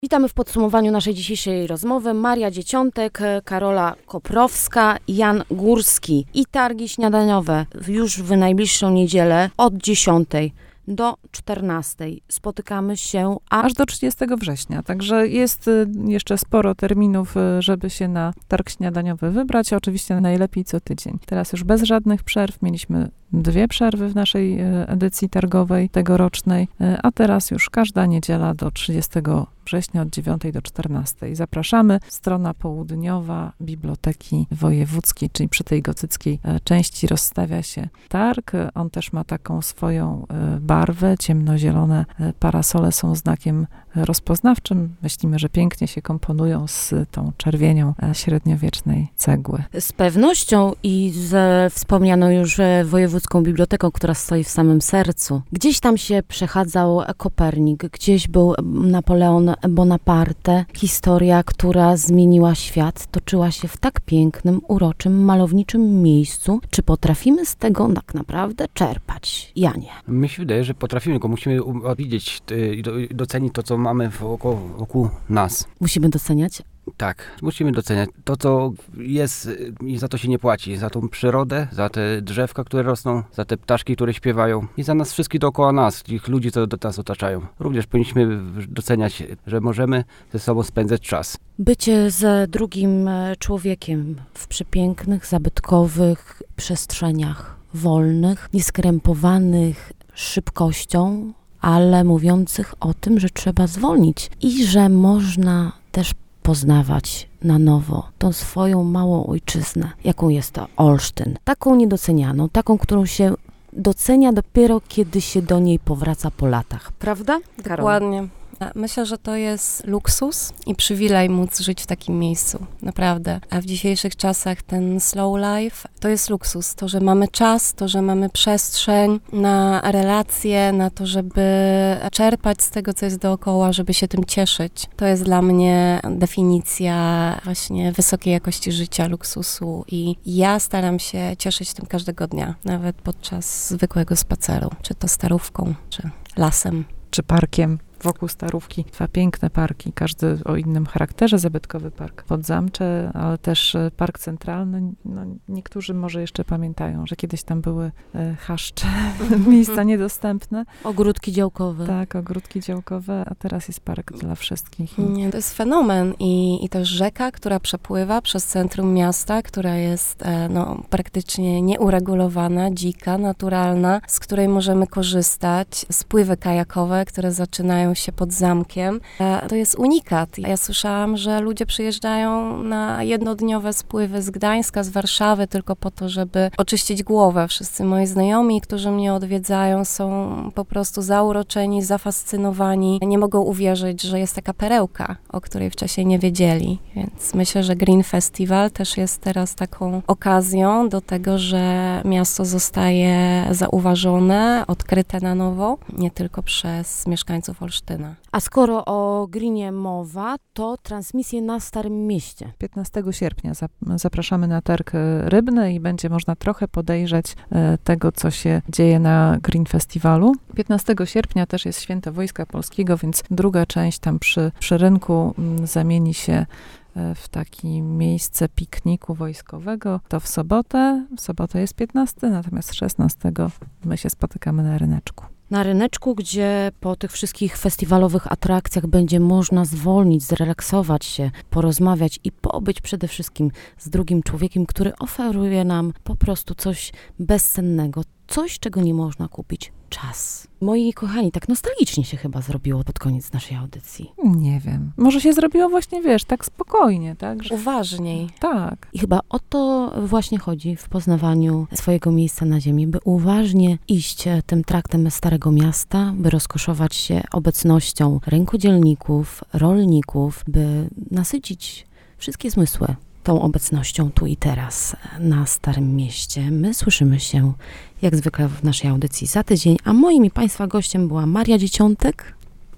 Witamy w podsumowaniu naszej dzisiejszej rozmowy. Maria Dzieciątek, Karola Koprowska, Jan Górski i targi śniadaniowe już w najbliższą niedzielę od 10 do 14. Spotykamy się aż do 30 września, także jest jeszcze sporo terminów, żeby się na targ śniadaniowy wybrać. Oczywiście najlepiej co tydzień. Teraz już bez żadnych przerw. Mieliśmy 2 przerwy w naszej edycji targowej tegorocznej, a teraz już każda niedziela do 30 września od 9 do 14. Zapraszamy. Strona południowa Biblioteki Wojewódzkiej, czyli przy tej gotyckiej części rozstawia się targ. On też ma taką swoją barwę. Ciemnozielone parasole są znakiem rozpoznawczym. Myślimy, że pięknie się komponują z tą czerwienią średniowiecznej cegły. z pewnością i ze wspomnianą już Wojewódzką Biblioteką, która stoi w samym sercu. Gdzieś tam się przechadzał Kopernik, gdzieś był Napoleon Bonaparte. Historia, która zmieniła świat, toczyła się w tak pięknym, uroczym, malowniczym miejscu. Czy potrafimy z tego tak naprawdę czerpać? Janie. Mi się wydaje, że potrafimy, tylko musimy widzieć i docenić to, co mamy wokół nas. Musimy doceniać. Tak, musimy doceniać to, co jest i za to się nie płaci. Za tą przyrodę, za te drzewka, które rosną, za te ptaszki, które śpiewają i za nas wszystkich dookoła nas, tych ludzi, co do nas otaczają. Również powinniśmy doceniać, że możemy ze sobą spędzać czas. Bycie z drugim człowiekiem w przepięknych, zabytkowych przestrzeniach, wolnych, nieskrępowanych szybkością, ale mówiących o tym, że trzeba zwolnić i że można też poznawać na nowo tą swoją małą ojczyznę, jaką jest to Olsztyn. Taką niedocenianą, taką, którą się docenia dopiero, kiedy się do niej powraca po latach. Prawda, Karol? Dokładnie. Myślę, że to jest luksus i przywilej móc żyć w takim miejscu, naprawdę. A w dzisiejszych czasach ten slow life to jest luksus. To, że mamy czas, to, że mamy przestrzeń na relacje, na to, żeby czerpać z tego, co jest dookoła, żeby się tym cieszyć. To jest dla mnie definicja właśnie wysokiej jakości życia, luksusu i ja staram się cieszyć tym każdego dnia, nawet podczas zwykłego spaceru, czy to starówką, czy lasem. Czy parkiem wokół Starówki. 2 piękne parki, każdy o innym charakterze. Zabytkowy park Podzamcze, ale też park centralny. No, niektórzy może jeszcze pamiętają, że kiedyś tam były chaszcze, miejsca niedostępne. Ogródki działkowe. Tak, ogródki działkowe, a teraz jest park dla wszystkich. Nie, to jest fenomen i też rzeka, która przepływa przez centrum miasta, która jest praktycznie nieuregulowana, dzika, naturalna, z której możemy korzystać. Spływy kajakowe, które zaczynają się pod zamkiem. To jest unikat. Ja słyszałam, że ludzie przyjeżdżają na jednodniowe spływy z Gdańska, z Warszawy tylko po to, żeby oczyścić głowę. Wszyscy moi znajomi, którzy mnie odwiedzają, są po prostu zauroczeni, zafascynowani. Nie mogą uwierzyć, że jest taka perełka, o której wcześniej nie wiedzieli. Więc myślę, że Green Festival też jest teraz taką okazją do tego, że miasto zostaje zauważone, odkryte na nowo, nie tylko przez mieszkańców Olsztyna. A skoro o Greenie mowa, to transmisje na Starym Mieście. 15 sierpnia zapraszamy na targ rybny i będzie można trochę podejrzeć tego, co się dzieje na Green Festiwalu. 15 sierpnia też jest Święto Wojska Polskiego, więc druga część tam przy rynku zamieni się w takie miejsce pikniku wojskowego. To w sobotę. W sobotę jest 15, natomiast 16 my się spotykamy na ryneczku. Na ryneczku, gdzie po tych wszystkich festiwalowych atrakcjach będzie można zwolnić, zrelaksować się, porozmawiać i pobyć przede wszystkim z drugim człowiekiem, który oferuje nam po prostu coś bezcennego, coś, czego nie można kupić. Czas. Moi kochani, tak nostalgicznie się chyba zrobiło pod koniec naszej audycji. Nie wiem. Może się zrobiło właśnie, wiesz, tak spokojnie, tak? Że... Uważniej. Tak. I chyba o to właśnie chodzi w poznawaniu swojego miejsca na ziemi, by uważnie iść tym traktem Starego Miasta, by rozkoszować się obecnością rękodzielników, rolników, by nasycić wszystkie zmysły tą obecnością tu i teraz na Starym Mieście. My słyszymy się jak zwykle w naszej audycji za tydzień, a moim i Państwa gościem była Maria Dzieciątek,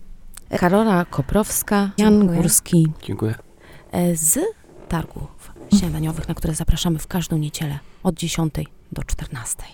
Karola Koprowska, Jan Górski. Dziękuję. Z targów śniadaniowych, na które zapraszamy w każdą niedzielę od 10 do 14.